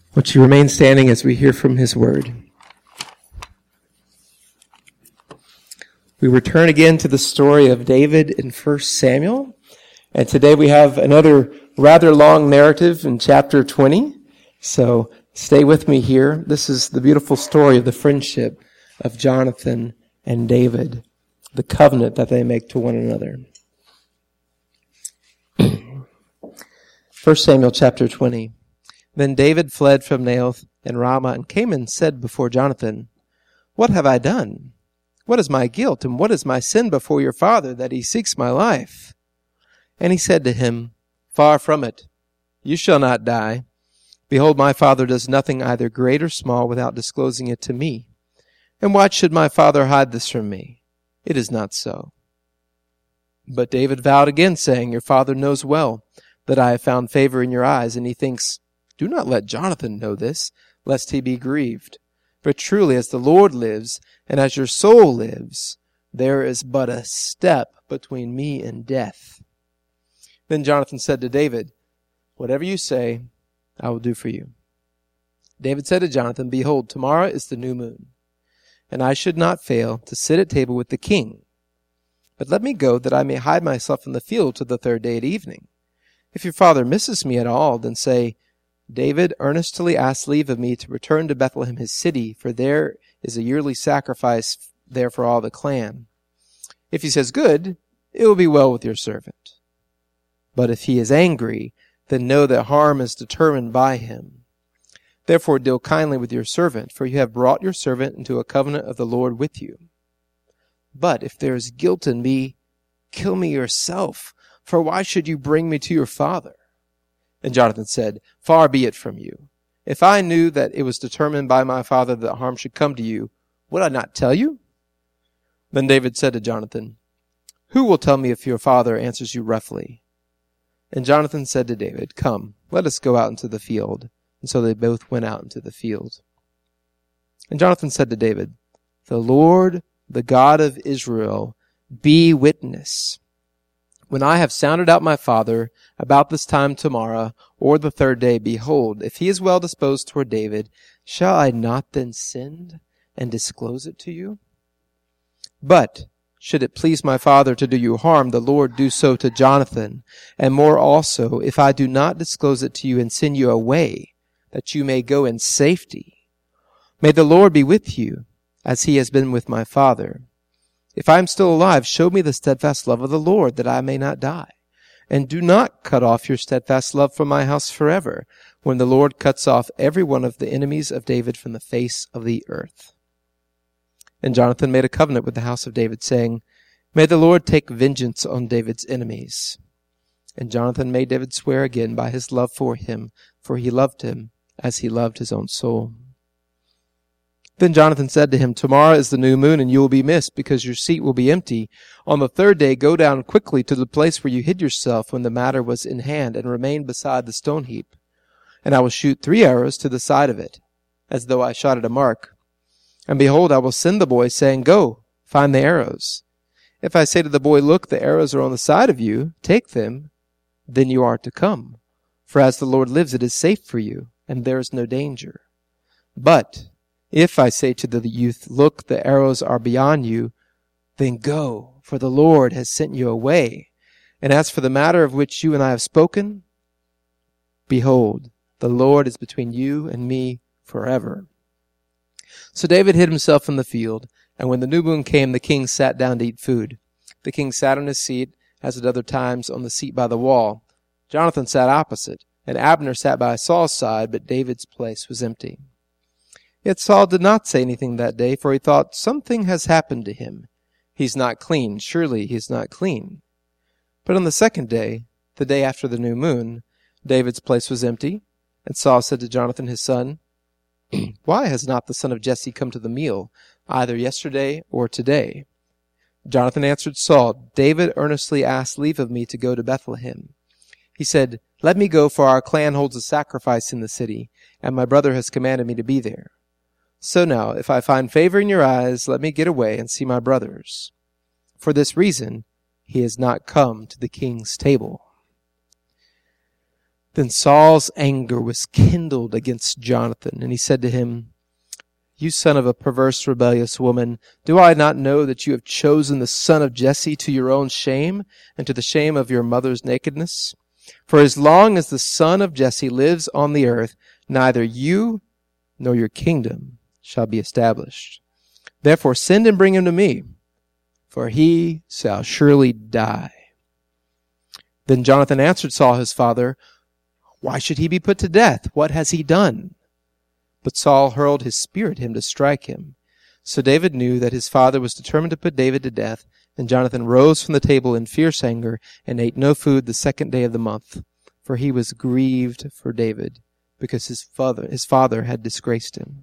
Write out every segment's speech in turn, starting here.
Would you remain standing as we hear from his word? We return again to the story of David in 1 Samuel. And today we have another rather long narrative in chapter 20. So stay with me here. This is the beautiful story of the friendship of Jonathan and David, the covenant that they make to one another. 1 Samuel chapter 20. Then David fled from Naioth and Ramah and came and said before Jonathan, "What have I done? What is my guilt and what is my sin before your father that he seeks my life?" And he said to him, "Far from it. You shall not die. Behold, my father does nothing either great or small without disclosing it to me. And why should my father hide this from me? It is not so." But David vowed again, saying, "Your father knows well that I have found favor in your eyes." And he thinks, "Do not let Jonathan know this, lest he be grieved. For truly as the Lord lives, and as your soul lives, there is but a step between me and death." Then Jonathan said to David, "Whatever you say, I will do for you." David said to Jonathan, "Behold, tomorrow is the new moon, and I should not fail to sit at table with the king. But let me go, that I may hide myself in the field till the third day at evening. If your father misses me at all, then say, 'David earnestly asked leave of me to return to Bethlehem his city, for there is a yearly sacrifice there for all the clan.' If he says, 'Good,' it will be well with your servant. But if he is angry, then know that harm is determined by him. Therefore deal kindly with your servant, for you have brought your servant into a covenant of the Lord with you. But if there is guilt in me, kill me yourself, for why should you bring me to your father?" And Jonathan said, "Far be it from you. If I knew that it was determined by my father that harm should come to you, would I not tell you?" Then David said to Jonathan, "Who will tell me if your father answers you roughly?" And Jonathan said to David, "Come, let us go out into the field." And so they both went out into the field. And Jonathan said to David, "The Lord, the God of Israel, be witness. When I have sounded out my father about this time tomorrow, or the third day, behold, if he is well disposed toward David, shall I not then send and disclose it to you? But should it please my father to do you harm, the Lord do so to Jonathan, and more also, if I do not disclose it to you and send you away, that you may go in safety. May the Lord be with you, as he has been with my father. If I am still alive, show me the steadfast love of the Lord, that I may not die. And do not cut off your steadfast love from my house forever, when the Lord cuts off every one of the enemies of David from the face of the earth." And Jonathan made a covenant with the house of David, saying, "May the Lord take vengeance on David's enemies." And Jonathan made David swear again by his love for him, for he loved him as he loved his own soul. Then Jonathan said to him, "Tomorrow is the new moon, and you will be missed, because your seat will be empty. On the third day go down quickly to the place where you hid yourself when the matter was in hand, and remain beside the stone heap. And I will shoot 3 arrows to the side of it, as though I shot at a mark. And behold, I will send the boy, saying, 'Go, find the arrows.' If I say to the boy, 'Look, the arrows are on the side of you, take them,' then you are to come. For as the Lord lives, it is safe for you, and there is no danger. But if I say to the youth, 'Look, the arrows are beyond you,' then go, for the Lord has sent you away. And as for the matter of which you and I have spoken, behold, the Lord is between you and me forever." So David hid himself in the field, and when the new moon came, the king sat down to eat food. The king sat on his seat, as at other times, on the seat by the wall. Jonathan sat opposite, and Abner sat by Saul's side, but David's place was empty. Yet Saul did not say anything that day, for he thought, "Something has happened to him. He's not clean. Surely he is not clean." But on the second day, the day after the new moon, David's place was empty, and Saul said to Jonathan his son, "Why has not the son of Jesse come to the meal, either yesterday or today?" Jonathan answered Saul, "David earnestly asked leave of me to go to Bethlehem. He said, 'Let me go, for our clan holds a sacrifice in the city, and my brother has commanded me to be there. So now, if I find favor in your eyes, let me get away and see my brothers.' For this reason, he has not come to the king's table." Then Saul's anger was kindled against Jonathan, and he said to him, "You son of a perverse, rebellious woman, do I not know that you have chosen the son of Jesse to your own shame and to the shame of your mother's nakedness? For as long as the son of Jesse lives on the earth, neither you nor your kingdom shall be established. Therefore send and bring him to me, for he shall surely die." Then Jonathan answered Saul his father, "Why should he be put to death? What has he done?" But Saul hurled his spear at him to strike him. So David knew that his father was determined to put David to death, and Jonathan rose from the table in fierce anger and ate no food the 2nd day of the month, for he was grieved for David, because his father had disgraced him.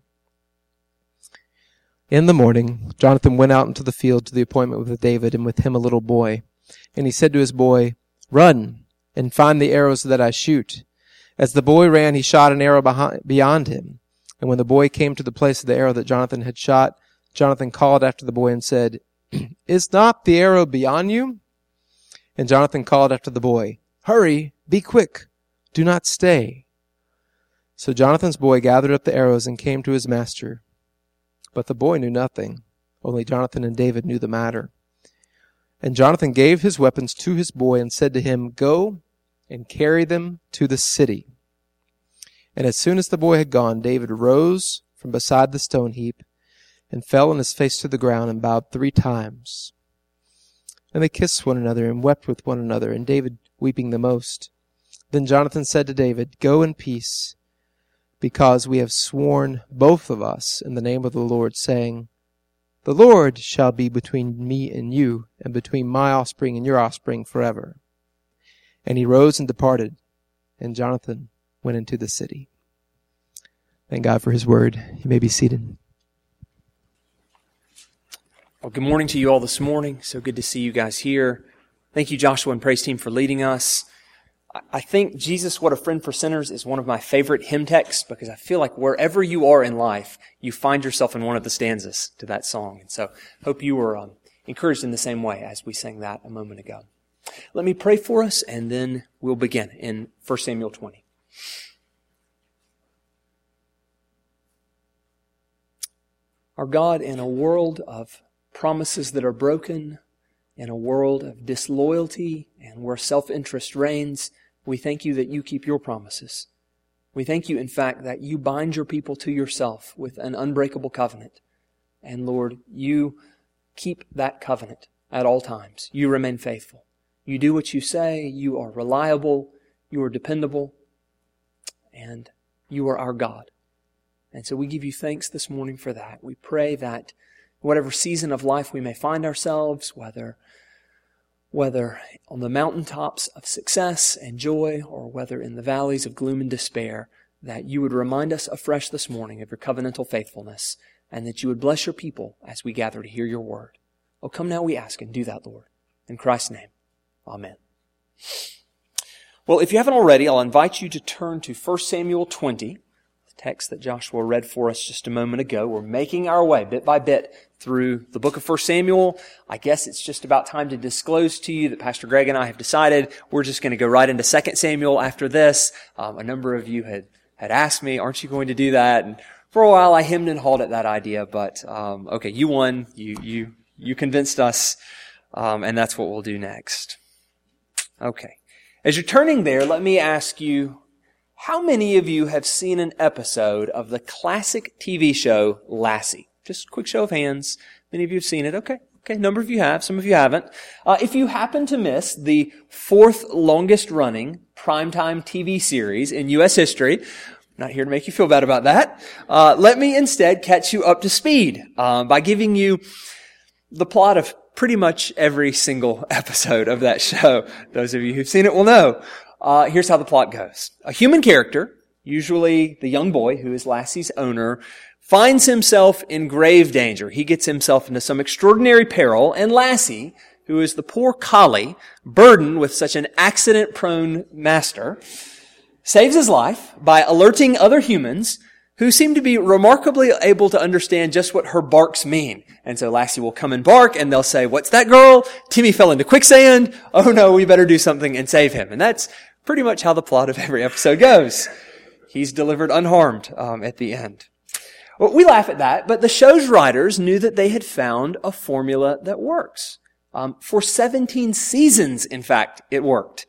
In the morning, Jonathan went out into the field to the appointment with David, and with him a little boy. And he said to his boy, "Run and find the arrows that I shoot." As the boy ran, he shot an arrow beyond him. And when the boy came to the place of the arrow that Jonathan had shot, Jonathan called after the boy and said, "Is not the arrow beyond you?" And Jonathan called after the boy, "Hurry, be quick, do not stay." So Jonathan's boy gathered up the arrows and came to his master. But the boy knew nothing, only Jonathan and David knew the matter. And Jonathan gave his weapons to his boy and said to him, "Go and carry them to the city." And as soon as the boy had gone, David rose from beside the stone heap and fell on his face to the ground and bowed 3 times. And they kissed one another and wept with one another, and David weeping the most. Then Jonathan said to David, "Go in peace, because we have sworn both of us in the name of the Lord, saying, 'The Lord shall be between me and you, and between my offspring and your offspring forever.'" And he rose and departed, and Jonathan went into the city. Thank God for his word. You may be seated. Well, good morning to you all this morning. So good to see you guys here. Thank you, Joshua and praise team, for leading us. I think "Jesus, What a Friend for Sinners" is one of my favorite hymn texts, because I feel like wherever you are in life, you find yourself in one of the stanzas to that song. And so hope you were encouraged in the same way as we sang that a moment ago. Let me pray for us, and then we'll begin in 1 Samuel 20. Our God, in a world of promises that are broken, in a world of disloyalty and where self-interest reigns, we thank you that you keep your promises. We thank you, in fact, that you bind your people to yourself with an unbreakable covenant. And Lord, you keep that covenant at all times. You remain faithful. You do what you say. You are reliable. You are dependable. And you are our God. And so we give you thanks this morning for that. We pray that whatever season of life we may find ourselves, whether on the mountaintops of success and joy, or whether in the valleys of gloom and despair, that you would remind us afresh this morning of your covenantal faithfulness, and that you would bless your people as we gather to hear your word. Oh, come now, we ask, and do that, Lord. In Christ's name, amen. Well, if you haven't already, I'll invite you to turn to 1 Samuel 20, the text that Joshua read for us just a moment ago. We're making our way bit by bit through the book of 1 Samuel. I guess it's just about time to disclose to you that Pastor Greg and I have decided we're just going to go right into 2 Samuel after this. A number of you had asked me, "Aren't you going to do that?" And for a while I hemmed and hawed at that idea, but okay, you won. You convinced us, and that's what we'll do next. Okay. As you're turning there, let me ask you, how many of you have seen an episode of the classic TV show Lassie? Just a quick show of hands. Many of you have seen it. Okay, a number of you have. Some of you haven't. If you happen to miss the 4th longest running primetime TV series in U.S. history, I'm not here to make you feel bad about that. Let me instead catch you up to speed by giving you the plot of pretty much every single episode of that show. Those of you who've seen it will know. Here's how the plot goes. A human character, usually the young boy who is Lassie's owner, finds himself in grave danger. He gets himself into some extraordinary peril, and Lassie, who is the poor collie, burdened with such an accident-prone master, saves his life by alerting other humans who seem to be remarkably able to understand just what her barks mean. And so Lassie will come and bark, and they'll say, "What's that, girl? Timmy fell into quicksand. Oh no, we better do something and save him." And that's pretty much how the plot of every episode goes. He's delivered unharmed at the end. Well, we laugh at that, but the show's writers knew that they had found a formula that works. For 17 seasons, in fact, it worked.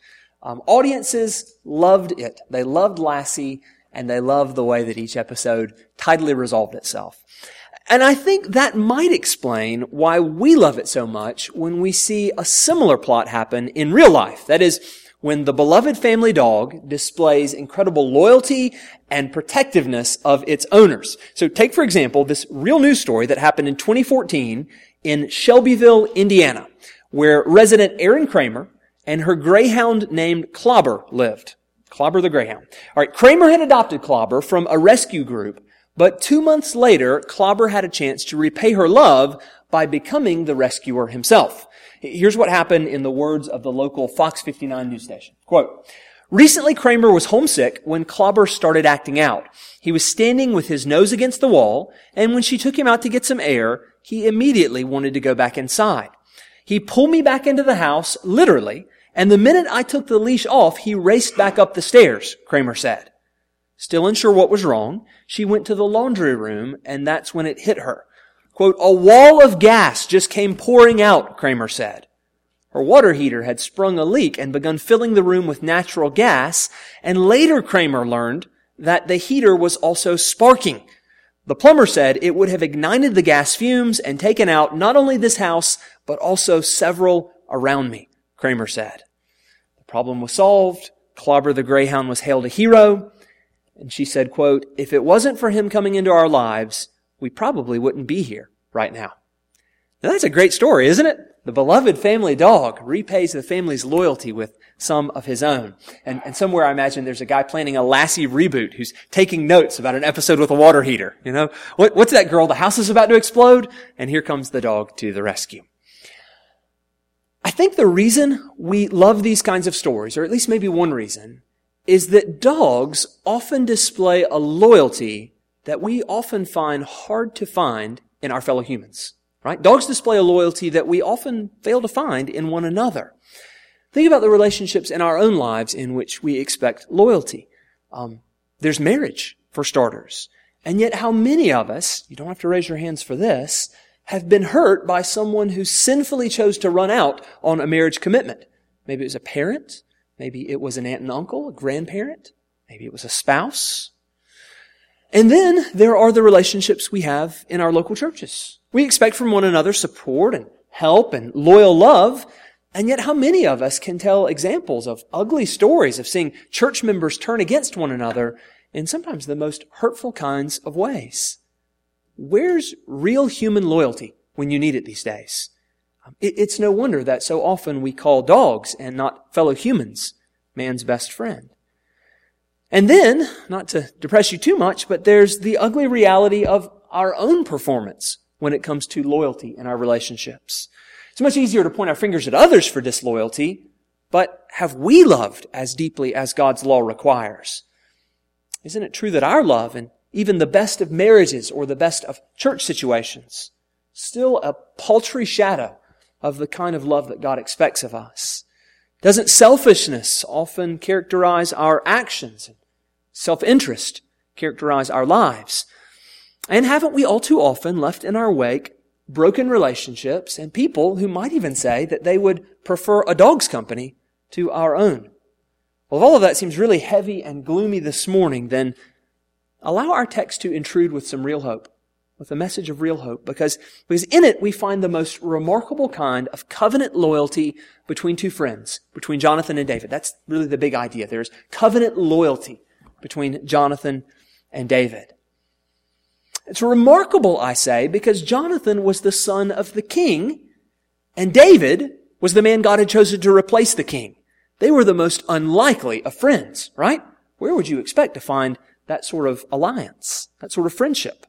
Audiences loved it. They loved Lassie, and they loved the way that each episode tidily resolved itself. And I think that might explain why we love it so much when we see a similar plot happen in real life. That is, when the beloved family dog displays incredible loyalty and protectiveness of its owners. So take, for example, this real news story that happened in 2014 in Shelbyville, Indiana, where resident Erin Kramer and her greyhound named Clobber lived. Clobber the greyhound. All right, Kramer had adopted Clobber from a rescue group, but 2 months later, Clobber had a chance to repay her love by becoming the rescuer himself. Here's what happened in the words of the local Fox 59 news station. Quote, "Recently, Kramer was homesick when Clobber started acting out. He was standing with his nose against the wall, and when she took him out to get some air, he immediately wanted to go back inside. He pulled me back into the house, literally, and the minute I took the leash off, he raced back up the stairs," Kramer said. Still unsure what was wrong, she went to the laundry room, and that's when it hit her. Quote, "A wall of gas just came pouring out," Kramer said. Her water heater had sprung a leak and begun filling the room with natural gas, and later Kramer learned that the heater was also sparking. The plumber said it would have ignited the gas fumes and taken out not only this house, but also several around me, Kramer said. The problem was solved. Clobber the greyhound was hailed a hero. And she said, quote, "If it wasn't for him coming into our lives, we probably wouldn't be here right now." Now that's a great story, isn't it? The beloved family dog repays the family's loyalty with some of his own. And somewhere I imagine there's a guy planning a Lassie reboot who's taking notes about an episode with a water heater. You know, what's that girl? The house is about to explode, and here comes the dog to the rescue. I think the reason we love these kinds of stories, or at least maybe one reason, is that dogs often display a loyalty that we often find hard to find in our fellow humans. Right? Dogs display a loyalty that we often fail to find in one another. Think about the relationships in our own lives in which we expect loyalty. There's marriage, for starters. And yet how many of us, you don't have to raise your hands for this, have been hurt by someone who sinfully chose to run out on a marriage commitment? Maybe it was a parent. Maybe it was an aunt and uncle, a grandparent. Maybe it was a spouse. And then there are the relationships we have in our local churches. We expect from one another support and help and loyal love. And yet how many of us can tell examples of ugly stories of seeing church members turn against one another in sometimes the most hurtful kinds of ways? Where's real human loyalty when you need it these days? It's no wonder that so often we call dogs and not fellow humans man's best friend. And then, not to depress you too much, but there's the ugly reality of our own performance when it comes to loyalty in our relationships. It's much easier to point our fingers at others for disloyalty, but have we loved as deeply as God's law requires? Isn't it true that our love, and even the best of marriages or the best of church situations, still a paltry shadow of the kind of love that God expects of us? Doesn't selfishness often characterize our actions? Self-interest characterize our lives? And haven't we all too often left in our wake broken relationships and people who might even say that they would prefer a dog's company to our own? Well, if all of that seems really heavy and gloomy this morning, then allow our text to intrude with some real hope, with a message of real hope, because in it we find the most remarkable kind of covenant loyalty between two friends, between Jonathan and David. That's really the big idea. There's covenant loyalty between Jonathan and David. It's remarkable, I say, because Jonathan was the son of the king, and David was the man God had chosen to replace the king. They were the most unlikely of friends, right? Where would you expect to find that sort of alliance, that sort of friendship?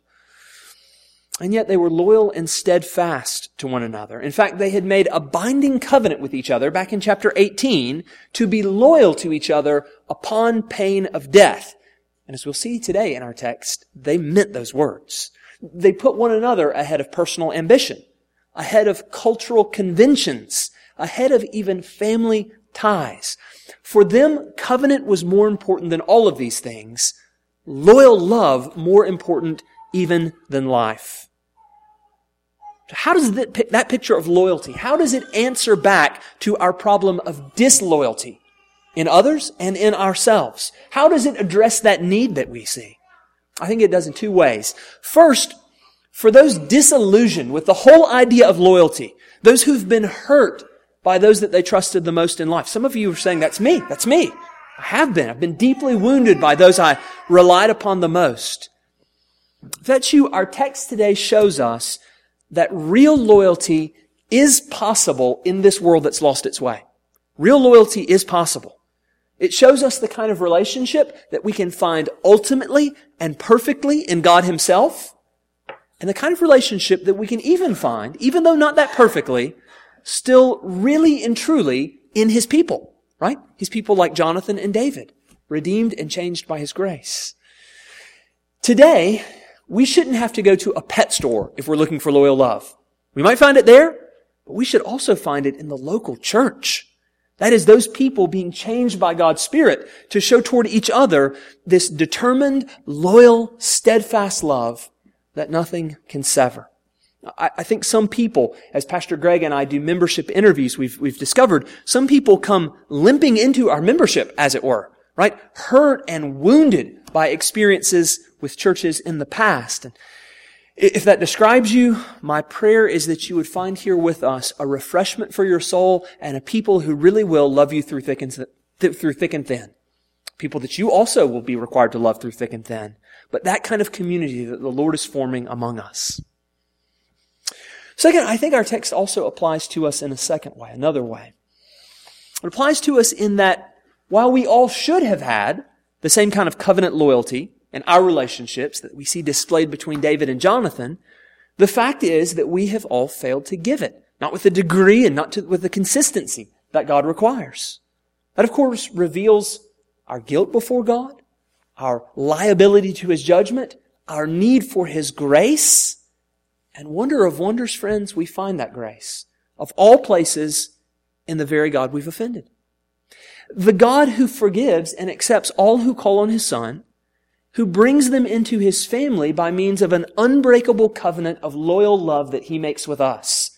And yet they were loyal and steadfast to one another. In fact, they had made a binding covenant with each other back in chapter 18 to be loyal to each other upon pain of death. And as we'll see today in our text, they meant those words. They put one another ahead of personal ambition, ahead of cultural conventions, ahead of even family ties. For them, covenant was more important than all of these things. Loyal love more important even than life. How does that picture of loyalty, how does it answer back to our problem of disloyalty in others and in ourselves? How does it address that need that we see? I think it does in two ways. First, for those disillusioned with the whole idea of loyalty, those who've been hurt by those that they trusted the most in life. Some of you are saying, that's me. I have been. I've been deeply wounded by those I relied upon the most. If that's you, our text today shows us that real loyalty is possible in this world that's lost its way. Real loyalty is possible. It shows us the kind of relationship that we can find ultimately and perfectly in God Himself, and the kind of relationship that we can even find, even though not that perfectly, still really and truly in His people, right? His people like Jonathan and David, redeemed and changed by His grace. Today, we shouldn't have to go to a pet store if we're looking for loyal love. We might find it there, but we should also find it in the local church. That is, those people being changed by God's Spirit to show toward each other this determined, loyal, steadfast love that nothing can sever. I think some people, as Pastor Greg and I do membership interviews, we've discovered some people come limping into our membership, as it were, right? Hurt and wounded by experiences with churches in the past. And if that describes you, my prayer is that you would find here with us a refreshment for your soul and a people who really will love you through thick and thin. People that you also will be required to love through thick and thin. But that kind of community that the Lord is forming among us. Second, I think our text also applies to us in another way. It applies to us in that while we all should have had the same kind of covenant loyalty in our relationships that we see displayed between David and Jonathan, the fact is that we have all failed to give it. Not with the degree and not with the consistency that God requires. That, of course, reveals our guilt before God, our liability to His judgment, our need for His grace. And wonder of wonders, friends, we find that grace, of all places, in the very God we've offended. The God who forgives and accepts all who call on His Son, who brings them into His family by means of an unbreakable covenant of loyal love that He makes with us.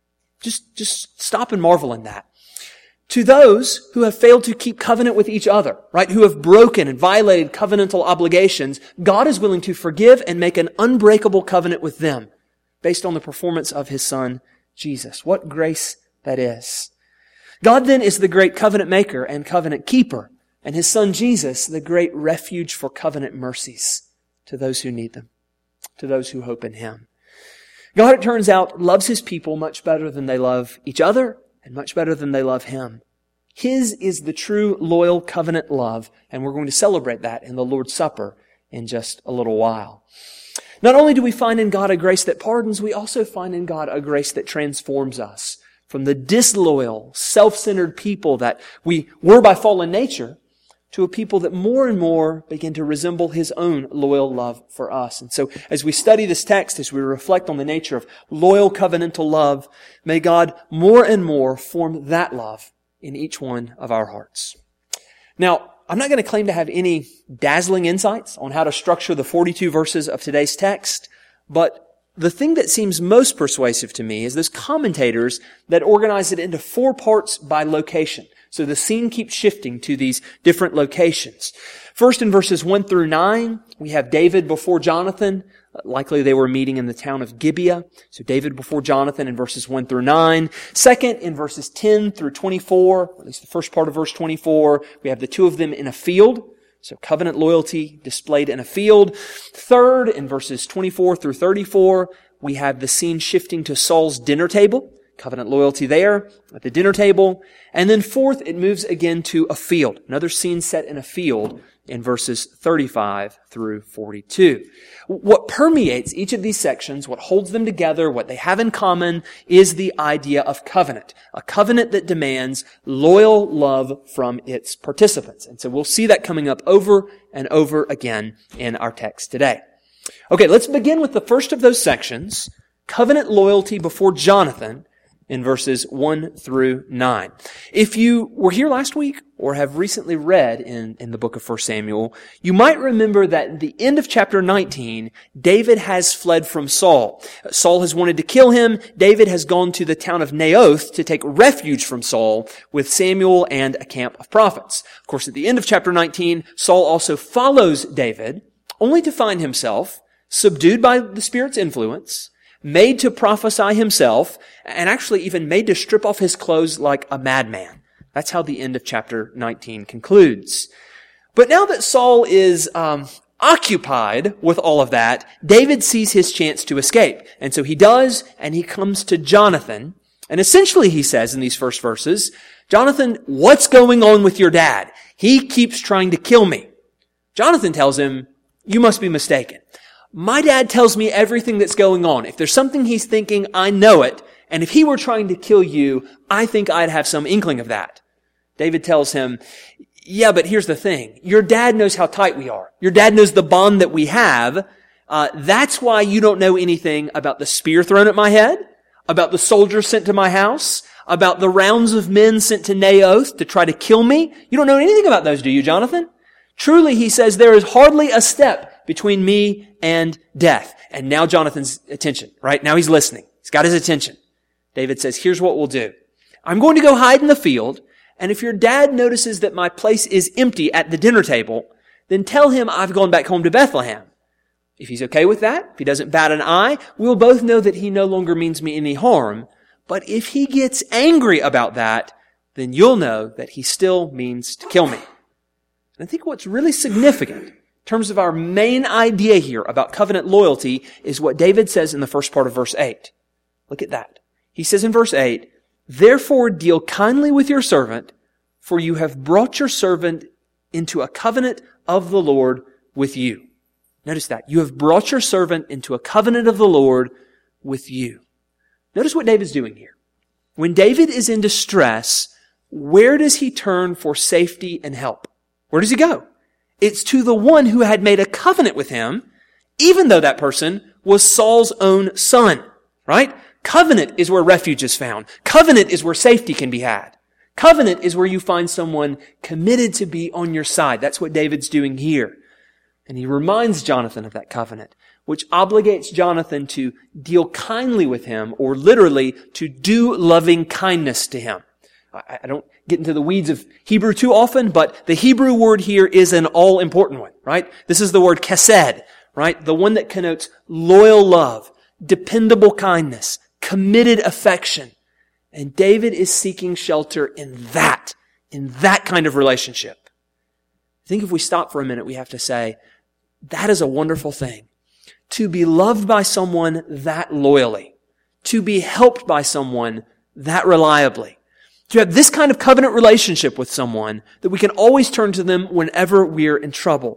Just stop and marvel in that. To those who have failed to keep covenant with each other, right, who have broken and violated covenantal obligations, God is willing to forgive and make an unbreakable covenant with them based on the performance of His Son, Jesus. What grace that is. God then is the great covenant maker and covenant keeper, and His Son Jesus, the great refuge for covenant mercies to those who need them, to those who hope in Him. God, it turns out, loves His people much better than they love each other and much better than they love Him. His is the true loyal covenant love, and we're going to celebrate that in the Lord's Supper in just a little while. Not only do we find in God a grace that pardons, we also find in God a grace that transforms us from the disloyal, self-centered people that we were by fallen nature to a people that more and more begin to resemble His own loyal love for us. And so as we study this text, as we reflect on the nature of loyal covenantal love, may God more and more form that love in each one of our hearts. Now, I'm not going to claim to have any dazzling insights on how to structure the 42 verses of today's text, but the thing that seems most persuasive to me is those commentators that organize it into 4 parts by location. So the scene keeps shifting to these different locations. First, in verses 1 through 9, we have David before Jonathan. Likely they were meeting in the town of Gibeah. So David before Jonathan in verses 1 through 9. Second, in verses 10 through 24, or at least the first part of verse 24, we have the two of them in a field. So covenant loyalty displayed in a field. Third, in verses 24 through 34, we have the scene shifting to Saul's dinner table. Covenant loyalty there at the dinner table. And then fourth, it moves again to a field. Another scene set in a field in verses 35 through 42. What permeates each of these sections, what holds them together, what they have in common, is the idea of covenant. A covenant that demands loyal love from its participants. And so we'll see that coming up over and over again in our text today. Okay, let's begin with the first of those sections, covenant loyalty before Jonathan, in verses 1 through 9. If you were here last week or have recently read in the book of 1 Samuel, you might remember that at the end of chapter 19, David has fled from Saul. Saul has wanted to kill him. David has gone to the town of Naoth to take refuge from Saul with Samuel and a camp of prophets. Of course, at the end of chapter 19, Saul also follows David, only to find himself subdued by the Spirit's influence, made to prophesy himself, and actually even made to strip off his clothes like a madman. That's how the end of chapter 19 concludes. But now that Saul is occupied with all of that, David sees his chance to escape. And so he does, and he comes to Jonathan. And essentially he says in these first verses, Jonathan, what's going on with your dad? He keeps trying to kill me. Jonathan tells him, you must be mistaken. My dad tells me everything that's going on. If there's something he's thinking, I know it. And if he were trying to kill you, I think I'd have some inkling of that. David tells him, yeah, but here's the thing. Your dad knows how tight we are. Your dad knows the bond that we have. That's why you don't know anything about the spear thrown at my head, about the soldiers sent to my house, about the rounds of men sent to Naoth to try to kill me. You don't know anything about those, do you, Jonathan? Truly, he says, there is hardly a step between me and death. And now Jonathan's attention, right? Now he's listening. He's got his attention. David says, here's what we'll do. I'm going to go hide in the field, and if your dad notices that my place is empty at the dinner table, then tell him I've gone back home to Bethlehem. If he's okay with that, if he doesn't bat an eye, we'll both know that he no longer means me any harm. But if he gets angry about that, then you'll know that he still means to kill me. And I think what's really significant in terms of our main idea here about covenant loyalty is what David says in the first part of verse 8. Look at that. He says in verse 8, therefore deal kindly with your servant, for you have brought your servant into a covenant of the Lord with you. Notice that. You have brought your servant into a covenant of the Lord with you. Notice what David's doing here. When David is in distress, where does he turn for safety and help? Where does he go? It's to the one who had made a covenant with him, even though that person was Saul's own son, right? Covenant is where refuge is found. Covenant is where safety can be had. Covenant is where you find someone committed to be on your side. That's what David's doing here. And he reminds Jonathan of that covenant, which obligates Jonathan to deal kindly with him, or literally to do loving kindness to him. I don't get into the weeds of Hebrew too often, but the Hebrew word here is an all-important one, right? This is the word chesed, right? The one that connotes loyal love, dependable kindness, committed affection. And David is seeking shelter in that kind of relationship. I think if we stop for a minute, we have to say, that is a wonderful thing. To be loved by someone that loyally. To be helped by someone that reliably. To have this kind of covenant relationship with someone that we can always turn to them whenever we're in trouble.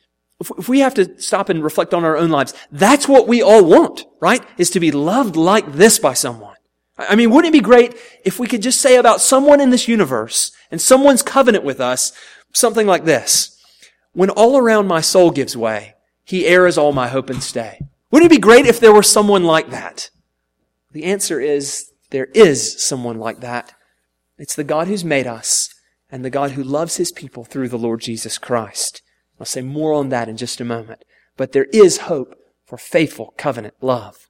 If we have to stop and reflect on our own lives, that's what we all want, right? Is to be loved like this by someone. I mean, wouldn't it be great if we could just say about someone in this universe and someone's covenant with us something like this? When all around my soul gives way, he heirs all my hope and stay. Wouldn't it be great if there were someone like that? The answer is, there is someone like that. It's the God who's made us and the God who loves his people through the Lord Jesus Christ. I'll say more on that in just a moment. But there is hope for faithful covenant love.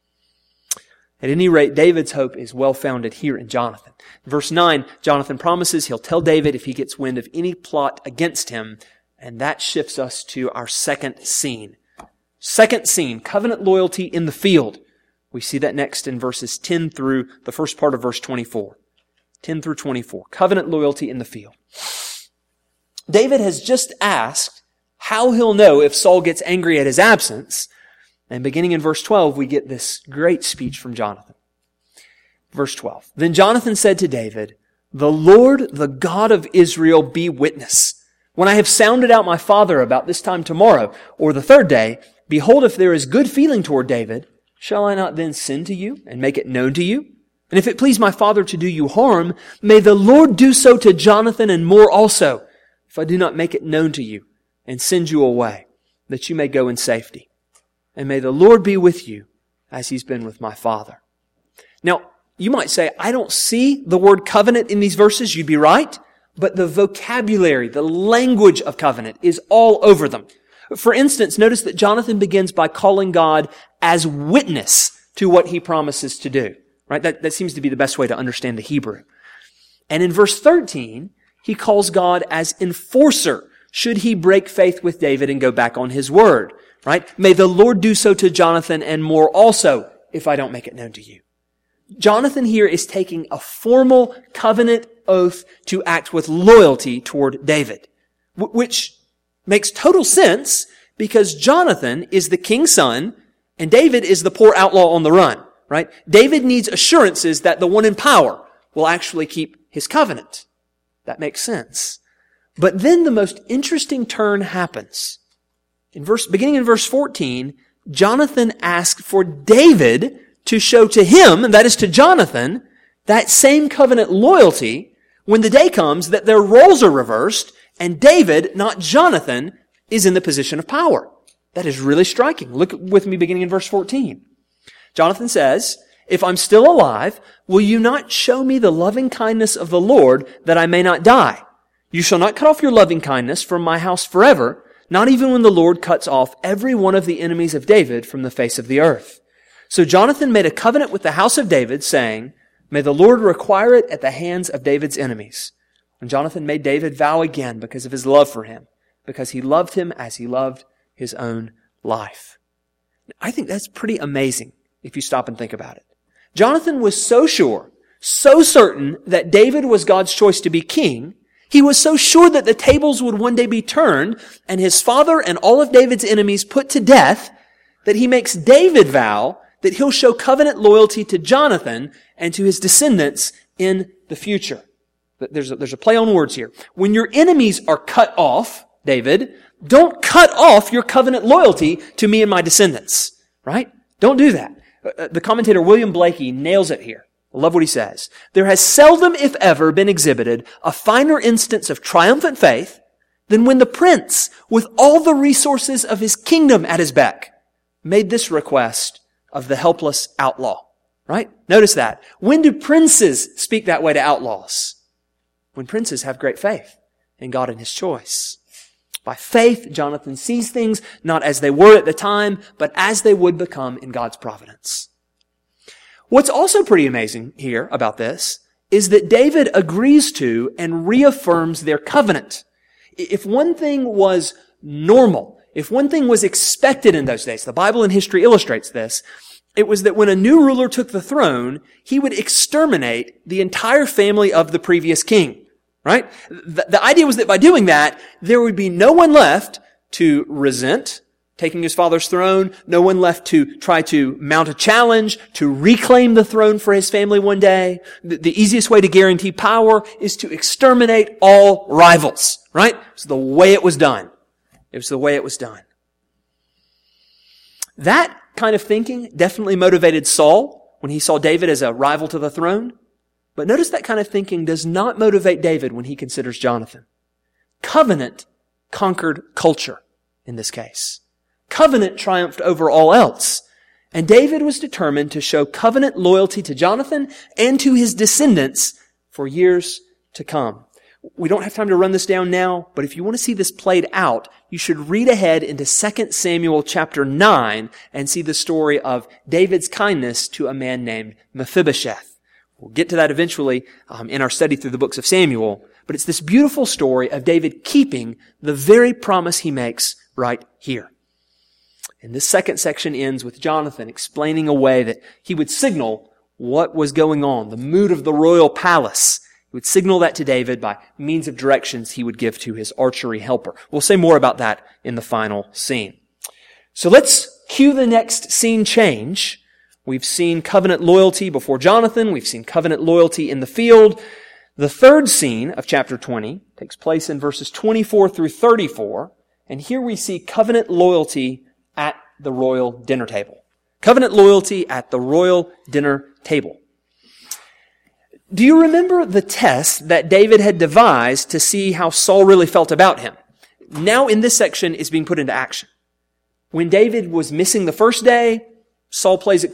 At any rate, David's hope is well-founded here in Jonathan. In verse 9, Jonathan promises he'll tell David if he gets wind of any plot against him, and that shifts us to our second scene. Second scene, covenant loyalty in the field. We see that next in verses 10 through the first part of verse 24. 10 through 24. Covenant loyalty in the field. David has just asked how he'll know if Saul gets angry at his absence. And beginning in verse 12, we get this great speech from Jonathan. Verse 12. Then Jonathan said to David, the Lord, the God of Israel, be witness. When I have sounded out my father about this time tomorrow, or the third day, behold, if there is good feeling toward David, shall I not then send to you and make it known to you? And if it please my father to do you harm, may the Lord do so to Jonathan and more also, if I do not make it known to you and send you away, that you may go in safety. And may the Lord be with you as he's been with my father. Now, you might say, I don't see the word covenant in these verses. You'd be right. But the vocabulary, the language of covenant is all over them. For instance, notice that Jonathan begins by calling God as witness to what he promises to do. Right? That seems to be the best way to understand the Hebrew. And in verse 13, he calls God as enforcer should he break faith with David and go back on his word. Right? May the Lord do so to Jonathan and more also if I don't make it known to you. Jonathan here is taking a formal covenant oath to act with loyalty toward David, which makes total sense because Jonathan is the king's son and David is the poor outlaw on the run, right? David needs assurances that the one in power will actually keep his covenant. That makes sense. But then the most interesting turn happens. Beginning in verse 14, Jonathan asks for David to show to him, and that is to Jonathan, that same covenant loyalty when the day comes that their roles are reversed and David, not Jonathan, is in the position of power. That is really striking. Look with me beginning in verse 14. Jonathan says, if I'm still alive, will you not show me the loving kindness of the Lord that I may not die? You shall not cut off your loving kindness from my house forever, not even when the Lord cuts off every one of the enemies of David from the face of the earth. So Jonathan made a covenant with the house of David, saying, may the Lord require it at the hands of David's enemies. And Jonathan made David vow again because of his love for him, because he loved him as he loved his own life. I think that's pretty amazing if you stop and think about it. Jonathan was so sure, so certain that David was God's choice to be king. He was so sure that the tables would one day be turned and his father and all of David's enemies put to death that he makes David vow that he'll show covenant loyalty to Jonathan and to his descendants in the future. There's a play on words here. When your enemies are cut off, David, don't cut off your covenant loyalty to me and my descendants. Right? Don't do that. The commentator William Blakey nails it here. I love what he says. There has seldom, if ever, been exhibited a finer instance of triumphant faith than when the prince, with all the resources of his kingdom at his beck, made this request of the helpless outlaw. Right? Notice that. When do princes speak that way to outlaws? When princes have great faith in God and his choice. By faith, Jonathan sees things not as they were at the time, but as they would become in God's providence. What's also pretty amazing here about this is that David agrees to and reaffirms their covenant. If one thing was normal, if one thing was expected in those days, the Bible and history illustrates this, it was that when a new ruler took the throne, he would exterminate the entire family of the previous king. Right? The idea was that by doing that, there would be no one left to resent taking his father's throne, no one left to try to mount a challenge, to reclaim the throne for his family one day. The easiest way to guarantee power is to exterminate all rivals. Right? It's the way it was done. It was the way it was done. That kind of thinking definitely motivated Saul when he saw David as a rival to the throne. But notice that kind of thinking does not motivate David when he considers Jonathan. Covenant conquered culture in this case. Covenant triumphed over all else. And David was determined to show covenant loyalty to Jonathan and to his descendants for years to come. We don't have time to run this down now, but if you want to see this played out, you should read ahead into 2 Samuel chapter 9 and see the story of David's kindness to a man named Mephibosheth. We'll get to that eventually in our study through the books of Samuel, but it's this beautiful story of David keeping the very promise he makes right here. And this second section ends with Jonathan explaining a way that he would signal what was going on, the mood of the royal palace. He would signal that to David by means of directions he would give to his archery helper. We'll say more about that in the final scene. So let's cue the next scene change. We've seen covenant loyalty before Jonathan. We've seen covenant loyalty in the field. The third scene of chapter 20 takes place in verses 24 through 34. And here we see covenant loyalty at the royal dinner table. Covenant loyalty at the royal dinner table. Do you remember the test that David had devised to see how Saul really felt about him? Now in this section is being put into action. When David was missing the first day, Saul plays it cool.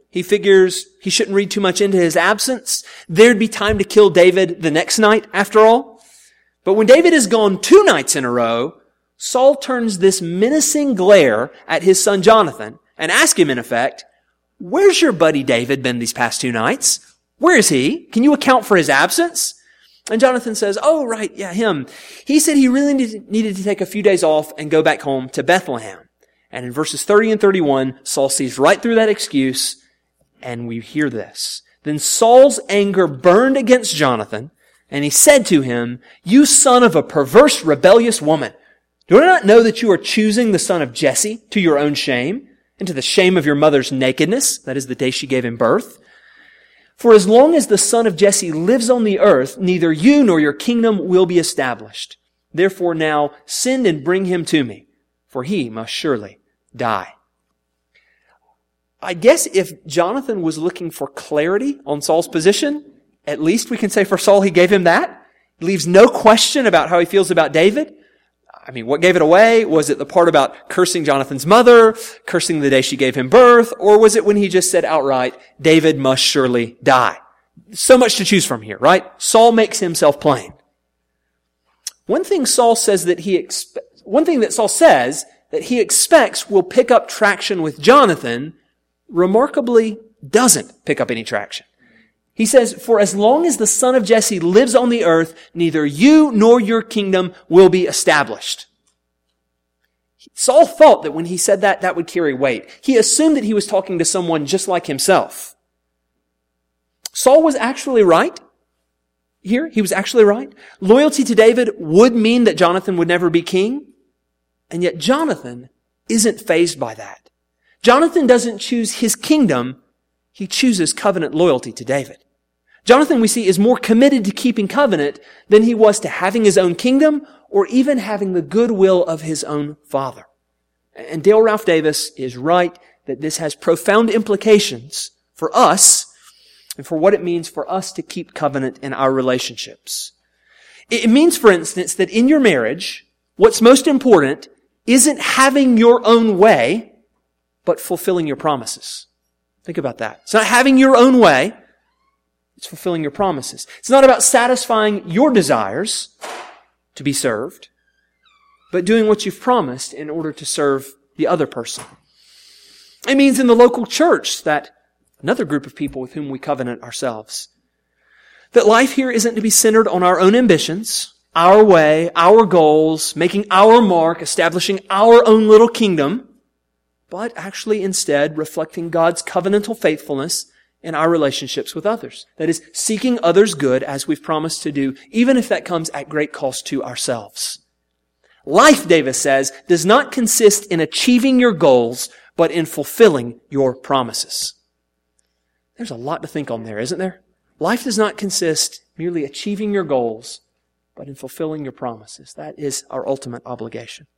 He figures he shouldn't read too much into his absence. There'd be time to kill David the next night, after all. But when David is gone 2 nights in a row, Saul turns this menacing glare at his son Jonathan and asks him, in effect, "Where's your buddy David been these past 2 nights? Where is he? Can you account for his absence?" And Jonathan says, "Oh, right, yeah, him. He said he really needed to take a few days off and go back home to Bethlehem." And in verses 30 and 31, Saul sees right through that excuse, and we hear this. "Then Saul's anger burned against Jonathan, and he said to him, 'You son of a perverse, rebellious woman, do I not know that you are choosing the son of Jesse to your own shame, and to the shame of your mother's nakedness?'" That is the day she gave him birth. "For as long as the son of Jesse lives on the earth, neither you nor your kingdom will be established. Therefore now send and bring him to me, for he must surely die." I guess if Jonathan was looking for clarity on Saul's position, at least we can say for Saul he gave him that. He leaves no question about how he feels about David. I mean, what gave it away? Was it the part about cursing Jonathan's mother, cursing the day she gave him birth, or was it when he just said outright, "David must surely die"? So much to choose from here, right? Saul makes himself plain. One thing that Saul says that he expects will pick up traction with Jonathan, remarkably doesn't pick up any traction. He says, "For as long as the son of Jesse lives on the earth, neither you nor your kingdom will be established." Saul thought that when he said that, that would carry weight. He assumed that he was talking to someone just like himself. Saul was actually right here. He was actually right. Loyalty to David would mean that Jonathan would never be king. And yet Jonathan isn't fazed by that. Jonathan doesn't choose his kingdom. He chooses covenant loyalty to David. Jonathan, we see, is more committed to keeping covenant than he was to having his own kingdom or even having the goodwill of his own father. And Dale Ralph Davis is right that this has profound implications for us and for what it means for us to keep covenant in our relationships. It means, for instance, that in your marriage, what's most important isn't having your own way, but fulfilling your promises. Think about that. It's not having your own way. It's fulfilling your promises. It's not about satisfying your desires to be served, but doing what you've promised in order to serve the other person. It means in the local church, that another group of people with whom we covenant ourselves, that life here isn't to be centered on our own ambitions, our way, our goals, making our mark, establishing our own little kingdom, but actually instead reflecting God's covenantal faithfulness in our relationships with others. That is, seeking others' good as we've promised to do, even if that comes at great cost to ourselves. Life, Davis says, does not consist in achieving your goals, but in fulfilling your promises. There's a lot to think on there, isn't there? Life does not consist merely achieving your goals, but in fulfilling your promises. That is our ultimate obligation.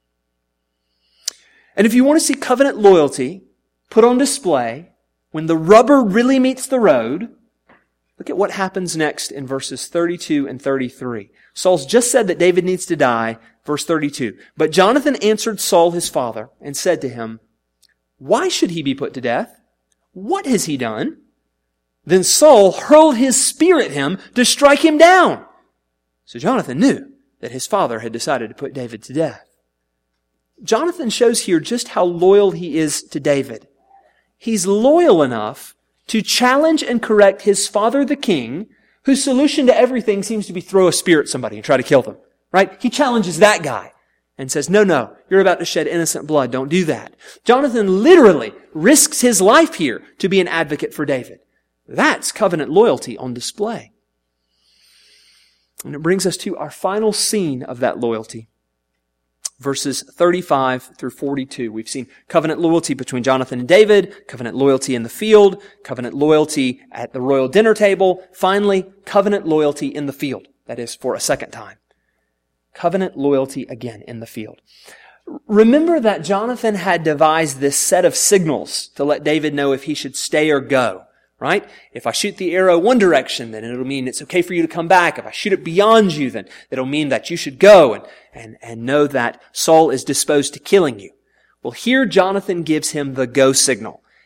And if you want to see covenant loyalty put on display when the rubber really meets the road, look at what happens next in verses 32 and 33. Saul's just said that David needs to die. Verse 32. "But Jonathan answered Saul his father and said to him, 'Why should he be put to death? What has he done?' Then Saul hurled his spear at him to strike him down." So Jonathan knew that his father had decided to put David to death. Jonathan shows here just how loyal he is to David. He's loyal enough to challenge and correct his father, the king, whose solution to everything seems to be throw a spear at somebody and try to kill them. Right? He challenges that guy and says, no, you're about to shed innocent blood. Don't do that. Jonathan literally risks his life here to be an advocate for David. That's covenant loyalty on display. And it brings us to our final scene of that loyalty. Verses 35 through 42. We've seen covenant loyalty between Jonathan and David, covenant loyalty in the field, covenant loyalty at the royal dinner table, finally, covenant loyalty in the field. That is, for a second time. Covenant loyalty again in the field. Remember that Jonathan had devised this set of signals to let David know if he should stay or go. Right? If I shoot the arrow one direction, then it'll mean it's okay for you to come back. If I shoot it beyond you, then it'll mean that you should go and know that Saul is disposed to killing you. Well, here Jonathan gives him the go signal.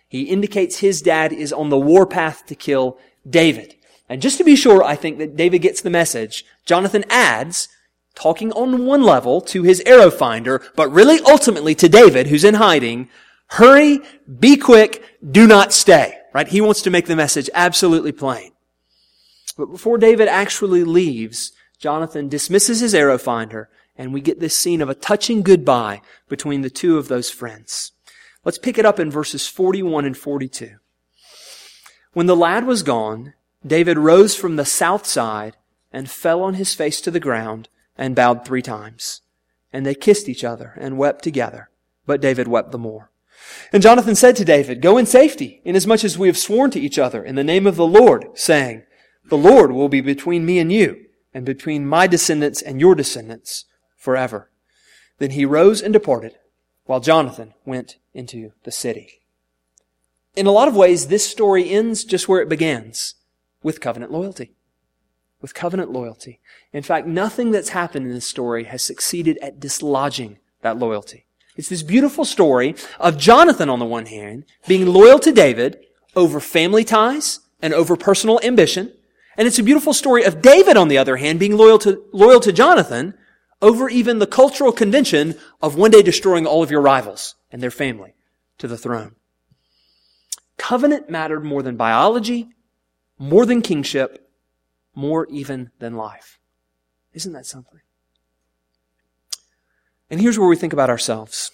He indicates his dad is on the warpath to kill David. And just to be sure, I think that David gets the message, Jonathan adds, talking on one level to his arrow finder, but really ultimately to David, who's in hiding, hurry, be quick, do not stay. Right? He wants to make the message absolutely plain. But before David actually leaves, Jonathan dismisses his arrow finder, and we get this scene of a touching goodbye between the two of those friends. Let's pick it up in verses 41 and 42. When the lad was gone, David rose from the south side and fell on his face to the ground and bowed 3 times. And they kissed each other and wept together, but David wept the more. And Jonathan said to David, "Go in safety, inasmuch as we have sworn to each other in the name of the Lord, saying, the Lord will be between me and you, and between my descendants and your descendants forever." Then he rose and departed, while Jonathan went into the city. In a lot of ways, this story ends just where it begins, with covenant loyalty. With covenant loyalty. In fact, nothing that's happened in this story has succeeded at dislodging that loyalty. It's this beautiful story of Jonathan, on the one hand, being loyal to David over family ties and over personal ambition. And it's a beautiful story of David, on the other hand, being loyal to Jonathan over even the cultural convention of one day destroying all of your rivals and their family to the throne. Covenant mattered more than biology, more than kingship, more even than life. Isn't that something? And here's where we think about ourselves.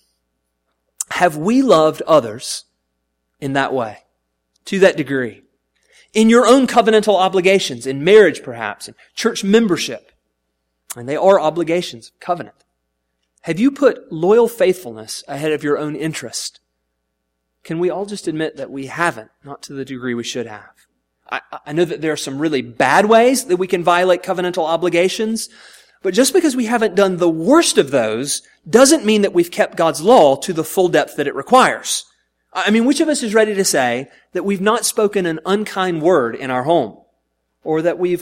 Have we loved others in that way, to that degree? In your own covenantal obligations, in marriage perhaps, in church membership, and they are obligations of covenant. Have you put loyal faithfulness ahead of your own interest? Can we all just admit that we haven't, not to the degree we should have? I know that there are some really bad ways that we can violate covenantal obligations, but just because we haven't done the worst of those doesn't mean that we've kept God's law to the full depth that it requires. I mean, which of us is ready to say that we've not spoken an unkind word in our home, or that we've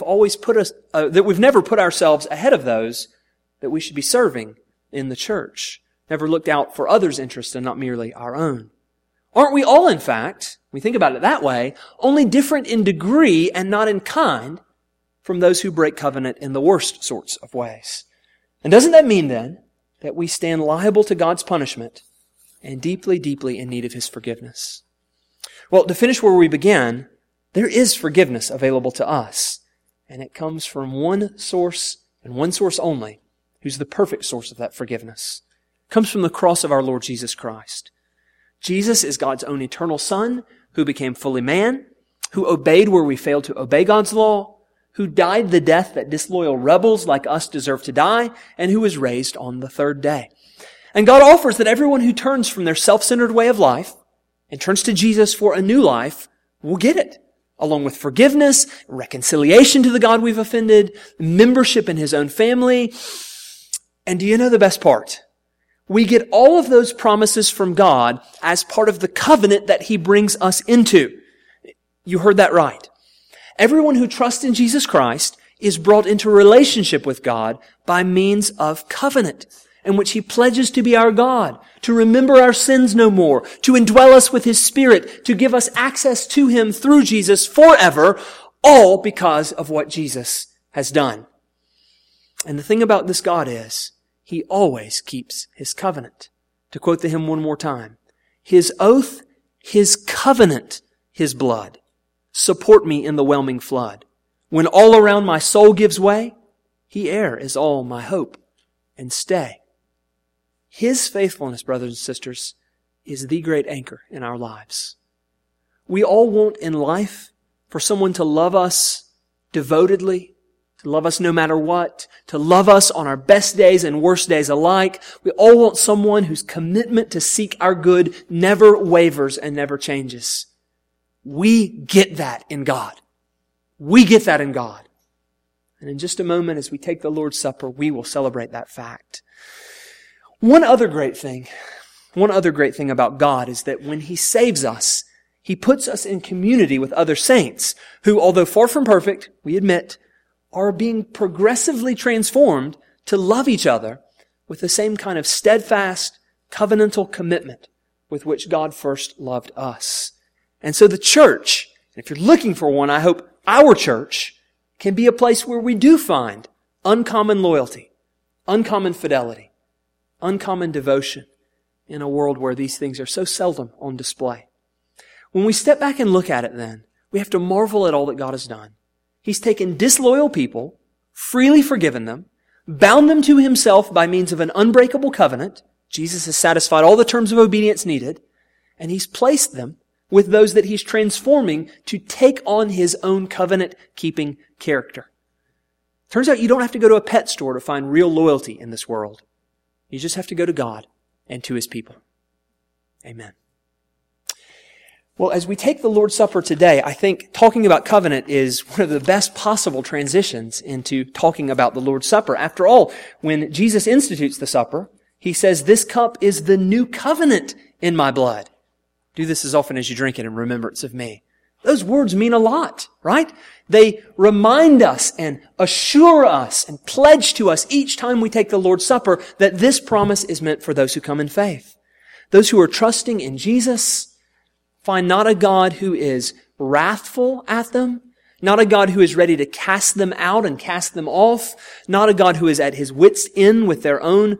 never put ourselves ahead of those that we should be serving in the church, never looked out for others' interests and not merely our own? Aren't we all, in fact, we think about it that way, only different in degree and not in kind from those who break covenant in the worst sorts of ways? And doesn't that mean then that we stand liable to God's punishment and deeply, deeply in need of His forgiveness? Well, to finish where we began, there is forgiveness available to us, and it comes from one source and one source only, who's the perfect source of that forgiveness. It comes from the cross of our Lord Jesus Christ. Jesus is God's own eternal Son, who became fully man, who obeyed where we failed to obey God's law, who died the death that disloyal rebels like us deserve to die, and who was raised on the 3rd day. And God offers that everyone who turns from their self-centered way of life and turns to Jesus for a new life will get it, along with forgiveness, reconciliation to the God we've offended, membership in His own family. And do you know the best part? We get all of those promises from God as part of the covenant that He brings us into. You heard that right. Everyone who trusts in Jesus Christ is brought into relationship with God by means of covenant, in which He pledges to be our God, to remember our sins no more, to indwell us with His Spirit, to give us access to Him through Jesus forever, all because of what Jesus has done. And the thing about this God is, He always keeps His covenant. To quote the hymn one more time, His oath, His covenant, His blood, support me in the whelming flood. When all around my soul gives way, He e'er is all my hope and stay. His faithfulness, brothers and sisters, is the great anchor in our lives. We all want in life for someone to love us devotedly, to love us no matter what, to love us on our best days and worst days alike. We all want someone whose commitment to seek our good never wavers and never changes. We get that in God. We get that in God. And in just a moment, as we take the Lord's Supper, we will celebrate that fact. One other great thing about God is that when He saves us, He puts us in community with other saints who, although far from perfect, we admit, are being progressively transformed to love each other with the same kind of steadfast, covenantal commitment with which God first loved us. And so the church, if you're looking for one, I hope our church can be a place where we do find uncommon loyalty, uncommon fidelity, uncommon devotion in a world where these things are so seldom on display. When we step back and look at it then, we have to marvel at all that God has done. He's taken disloyal people, freely forgiven them, bound them to Himself by means of an unbreakable covenant. Jesus has satisfied all the terms of obedience needed, and He's placed them with those that He's transforming to take on His own covenant-keeping character. Turns out you don't have to go to a pet store to find real loyalty in this world. You just have to go to God and to His people. Amen. Well, as we take the Lord's Supper today, I think talking about covenant is one of the best possible transitions into talking about the Lord's Supper. After all, when Jesus institutes the supper, He says, "This cup is the new covenant in my blood. Do this as often as you drink it in remembrance of me." Those words mean a lot, right? They remind us and assure us and pledge to us each time we take the Lord's Supper that this promise is meant for those who come in faith. Those who are trusting in Jesus find not a God who is wrathful at them, not a God who is ready to cast them out and cast them off, not a God who is at His wits' end with their own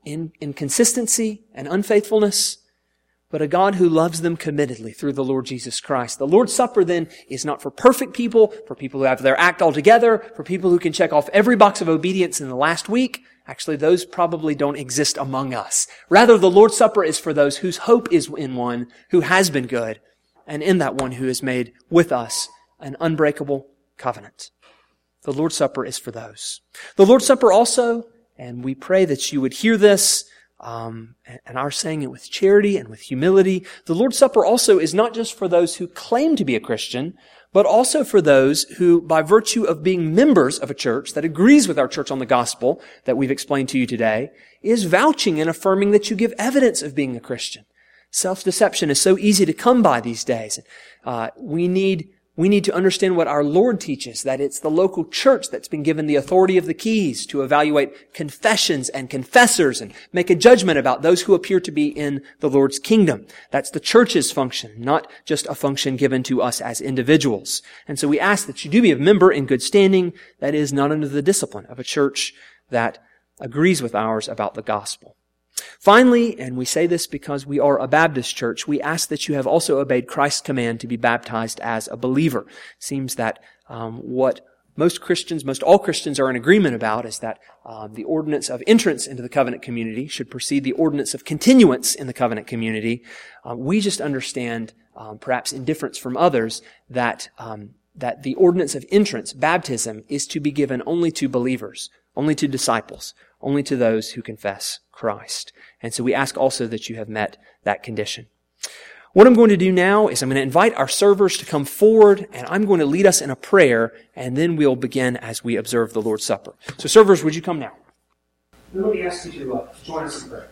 inconsistency and unfaithfulness, but a God who loves them committedly through the Lord Jesus Christ. The Lord's Supper then is not for perfect people, for people who have their act all together, for people who can check off every box of obedience in the last week. Actually, those probably don't exist among us. Rather, the Lord's Supper is for those whose hope is in one who has been good, and in that one who has made with us an unbreakable covenant. The Lord's Supper is for those. The Lord's Supper also, and we pray that you would hear this, and are saying it with charity and with humility. The Lord's Supper also is not just for those who claim to be a Christian, but also for those who, by virtue of being members of a church that agrees with our church on the gospel that we've explained to you today, is vouching and affirming that you give evidence of being a Christian. Self-deception is so easy to come by these days. We need to understand what our Lord teaches, that it's the local church that's been given the authority of the keys to evaluate confessions and confessors and make a judgment about those who appear to be in the Lord's kingdom. That's the church's function, not just a function given to us as individuals. And so we ask that you do be a member in good standing, that is, not under the discipline of a church that agrees with ours about the gospel. Finally, and we say this because we are a Baptist church, we ask that you have also obeyed Christ's command to be baptized as a believer. It seems that what most all Christians are in agreement about is that the ordinance of entrance into the covenant community should precede the ordinance of continuance in the covenant community. We just understand, perhaps in difference from others, that the ordinance of entrance, baptism, is to be given only to believers, only to disciples, only to those who confess Christ. And so we ask also that you have met that condition. What I'm going to do now is I'm going to invite our servers to come forward, and I'm going to lead us in a prayer, and then we'll begin as we observe the Lord's Supper. So servers, would you come now? Let me ask you to join us in prayer.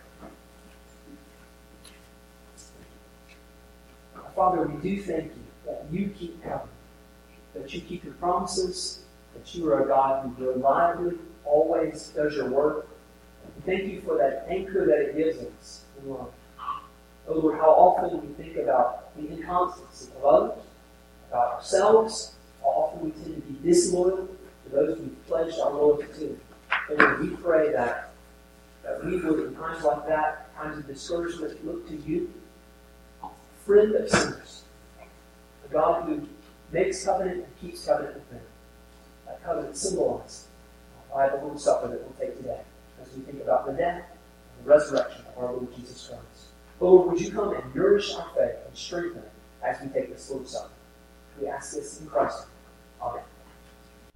Father, we do thank you that you keep covenant, that you keep your promises, that you are a God who reliably always does your work. Thank you for that anchor that it gives us in love. Oh Lord, how often we think about the inconstancy of others, about ourselves, how often we tend to be disloyal to those we've pledged our loyalty to. And Lord, we pray that we would, in times like that, times of discouragement, look to you, friend of sinners, a God who makes covenant and keeps covenant with them. That covenant symbolized by the Lord's Supper that we'll take today as we think about the death and the resurrection of our Lord Jesus Christ. Oh Lord, would you come and nourish our faith and strengthen it as we take this Lord's Supper? We ask this in Christ's name.